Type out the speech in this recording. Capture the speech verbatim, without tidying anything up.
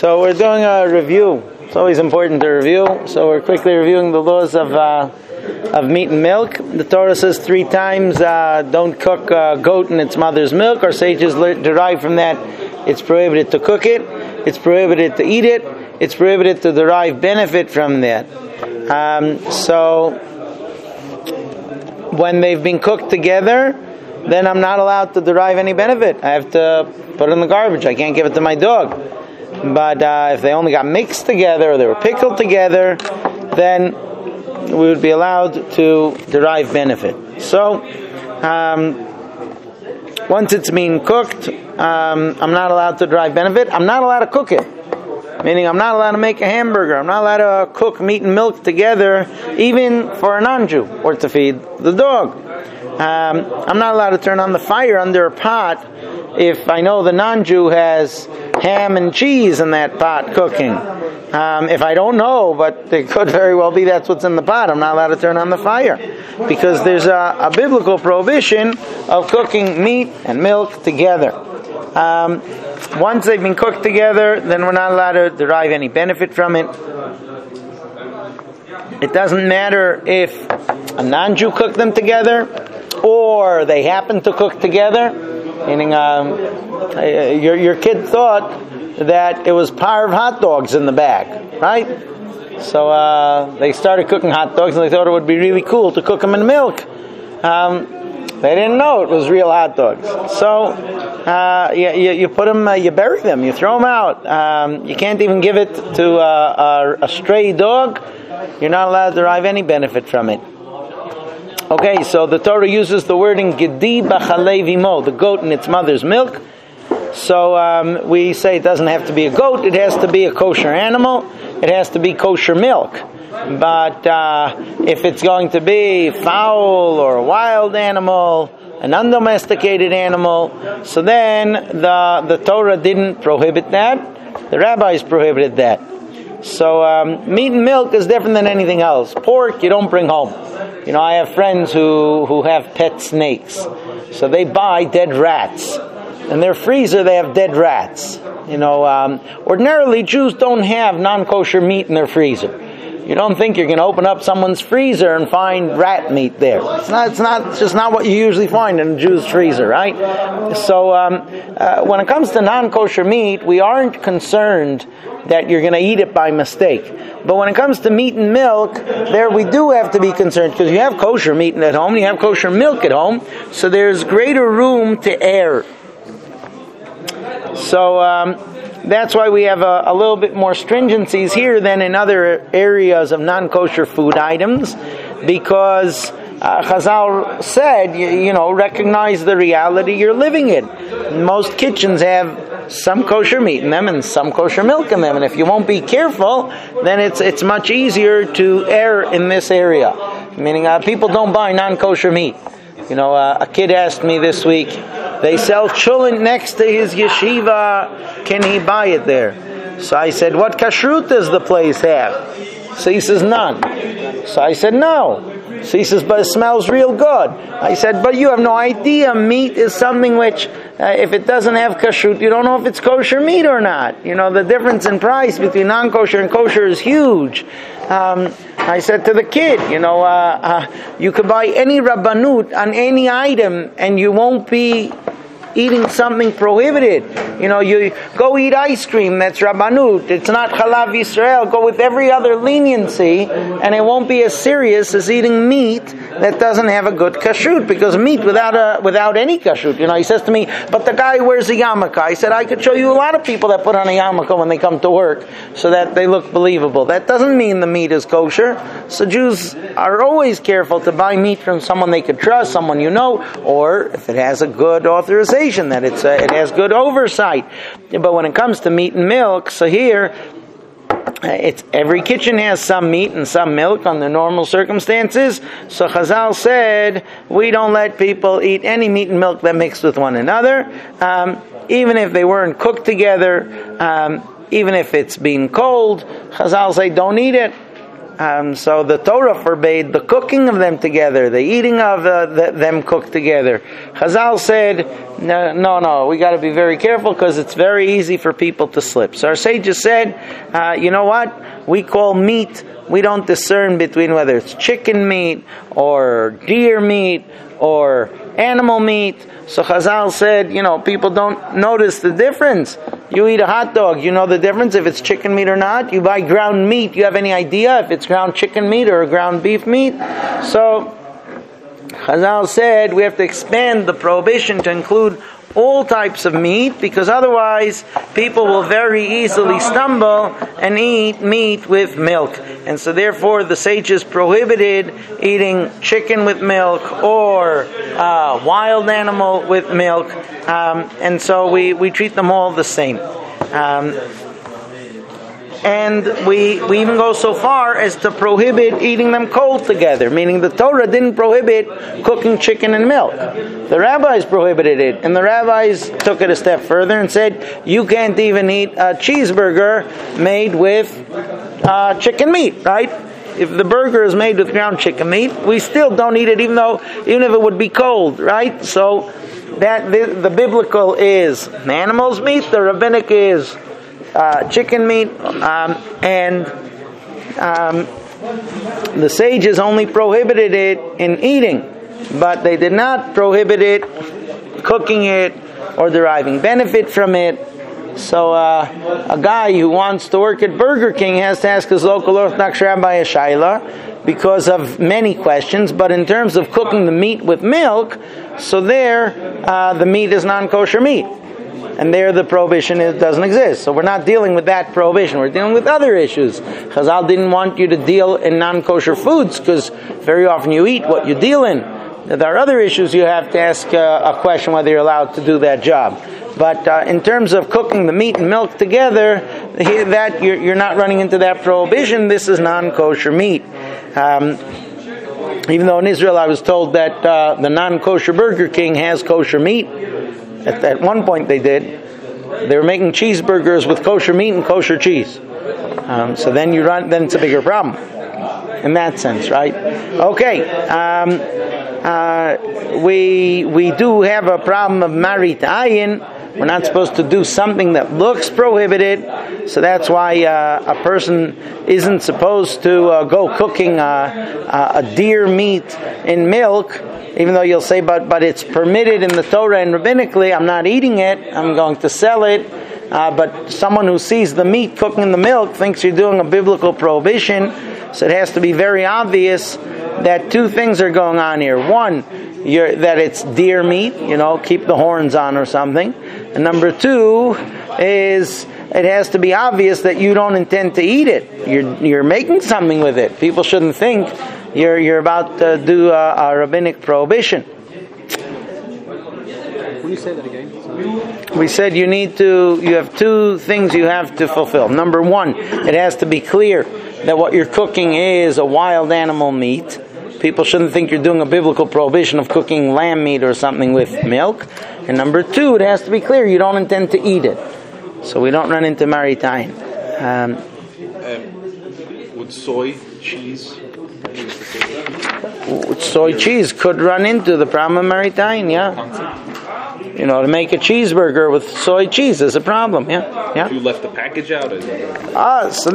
So we're doing a review. It's always important to review. So we're quickly reviewing the laws of uh, of meat and milk. The Torah says three times, uh, don't cook uh, goat in its mother's milk. Our sages derive from that it's prohibited to cook it. It's prohibited to eat it. It's prohibited to derive benefit from that. Um, so when they've been cooked together, then I'm not allowed to derive any benefit. I have to put it in the garbage. I can't give it to my dog. But uh, if they only got mixed together or they were pickled together, then we would be allowed to derive benefit. So, um, once it's being cooked, um, I'm not allowed to derive benefit. I'm not allowed to cook it. Meaning I'm not allowed to make a hamburger. I'm not allowed to cook meat and milk together, even for a non-Jew, or to feed the dog. Um, I'm not allowed to turn on the fire under a pot if I know the non-Jew has ham and cheese in that pot cooking. Um, if I don't know, but it could very well be that's what's in the pot, I'm not allowed to turn on the fire. Because there's a, a biblical prohibition of cooking meat and milk together. Um, once they've been cooked together, then we're not allowed to derive any benefit from it. It doesn't matter if a non-Jew cooked them together or they happen to cook together. Meaning, um, your your kid thought that it was par of hot dogs in the bag, right? So uh, they started cooking hot dogs, and they thought it would be really cool to cook them in milk. Um, they didn't know it was real hot dogs. So uh, you, you, you put them, uh, you bury them, you throw them out. Um, you can't even give it to uh, a, a stray dog. You're not allowed to derive any benefit from it. Okay, so the Torah uses the wording Gedi b'chalei v'imo, the goat in its mother's milk. So um, we say it doesn't have to be a goat, it has to be a kosher animal, it has to be kosher milk. But uh, if it's going to be fowl or a wild animal, an undomesticated animal, so then the, the Torah didn't prohibit that, the rabbis prohibited that. So um, meat and milk is different than anything else. Pork you don't bring home. You know, I have friends who, who have pet snakes. So they buy dead rats. In their freezer they have dead rats. You know, um, ordinarily Jews don't have non-kosher meat in their freezer. You don't think you're going to open up someone's freezer and find rat meat there. It's not. It's not. It's just not what you usually find in a Jew's freezer, right? So um, uh, when it comes to non-kosher meat, we aren't concerned that you're going to eat it by mistake. But when it comes to meat and milk, there we do have to be concerned because you have kosher meat at home, and you have kosher milk at home, so there's greater room to err. So. Um, That's why we have a, a little bit more stringencies here than in other areas of non-kosher food items, because uh, Chazal said, you, you know, recognize the reality you're living in. Most kitchens have some kosher meat in them and some kosher milk in them, and if you won't be careful, then it's it's much easier to err in this area. Meaning, uh, people don't buy non-kosher meat. You know, uh, a kid asked me this week, they sell cholent next to his yeshiva, can he buy it there? So I said, what kashrut does the place have? So he says, none. So I said, no. So he says, but it smells real good. I said, but you have no idea, meat is something which, uh, if it doesn't have kashrut, you don't know if it's kosher meat or not. You know, the difference in price between non-kosher and kosher is huge. Um, I said to the kid, you know, uh, uh, you could buy any rabbanut on any item and you won't be eating something prohibited. You know, you go eat ice cream, that's rabbanut. It's not Chalav Yisrael. Go with every other leniency, and it won't be as serious as eating meat that doesn't have a good kashrut. Because meat without a without any kashrut, you know, he says to me, but the guy wears a yarmulke. I said, I could show you a lot of people that put on a yarmulke when they come to work, so that they look believable. That doesn't mean the meat is kosher. So Jews are always careful to buy meat from someone they could trust, someone you know, or if it has a good authorization, that it's uh, it has good oversight. But when it comes to meat and milk, so here it's every kitchen has some meat and some milk under normal circumstances. So Chazal said we don't let people eat any meat and milk that mix with one another, um, even if they weren't cooked together, um, even if it's been cold. Chazal say don't eat it. Um, so the Torah forbade the cooking of them together, the eating of uh, the, them cooked together. Chazal said, no, no, no we got to be very careful because it's very easy for people to slip. So our sages said, uh, you know what? We call meat, we don't discern between whether it's chicken meat or deer meat or animal meat. So Chazal said, you know, people don't notice the difference. You eat a hot dog, you know the difference if it's chicken meat or not. You buy ground meat, you have any idea if it's ground chicken meat or ground beef meat? So Chazal said we have to expand the prohibition to include all types of meat, because otherwise people will very easily stumble and eat meat with milk. And so therefore the sages prohibited eating chicken with milk or uh, wild animal with milk, um, and so we, we treat them all the same. Um, And we we even go so far as to prohibit eating them cold together, meaning the Torah didn't prohibit cooking chicken and milk. The rabbis prohibited it, and the rabbis took it a step further and said you can't even eat a cheeseburger made with uh, chicken meat, right? If the burger is made with ground chicken meat, we still don't eat it, even though even if it would be cold, right? So that the, the biblical is animal's meat, the rabbinic is Uh, chicken meat, um, and um, the sages only prohibited it in eating, but they did not prohibit it cooking it or deriving benefit from it. So uh, a guy who wants to work at Burger King has to ask his local Orthodox rabbi a shaila because of many questions, but in terms of cooking the meat with milk, so there uh, the meat is non-kosher meat. And there the prohibition is, doesn't exist. So we're not dealing with that prohibition. We're dealing with other issues. Chazal didn't want you to deal in non-kosher foods because very often you eat what you deal in. There are other issues you have to ask uh, a question whether you're allowed to do that job. But uh, in terms of cooking the meat and milk together, that you're, you're not running into that prohibition. This is non-kosher meat. Um, even though in Israel I was told that uh, the non-kosher Burger King has kosher meat. At, at one point they did. They were making cheeseburgers with kosher meat and kosher cheese. Um, so then you run. Then it's a bigger problem in that sense, right? Okay. Um, uh, we we do have a problem of marit ayin. We're not supposed to do something that looks prohibited. So that's why uh, a person isn't supposed to uh, go cooking uh, uh, a deer meat in milk. Even though you'll say, but but it's permitted in the Torah and rabbinically, I'm not eating it, I'm going to sell it. Uh, but someone who sees the meat cooking in the milk thinks you're doing a biblical prohibition. So it has to be very obvious that two things are going on here. One, you're, that it's deer meat, you know, keep the horns on or something. And number two is it has to be obvious that you don't intend to eat it. You're you're making something with it. People shouldn't think You're you're about to do a, a rabbinic prohibition. Will you say that again? Sorry. We said you need to. You have two things you have to fulfill. Number one, it has to be clear that what you're cooking is a wild animal meat. People shouldn't think you're doing a biblical prohibition of cooking lamb meat or something with milk. And number two, it has to be clear you don't intend to eat it, so we don't run into marit ayin. Um, um, would soy cheese? Soy cheese could run into the problem of marit ayin, yeah. You know, to make a cheeseburger with soy cheese is a problem, yeah. Yeah. You left the package out? Ah, so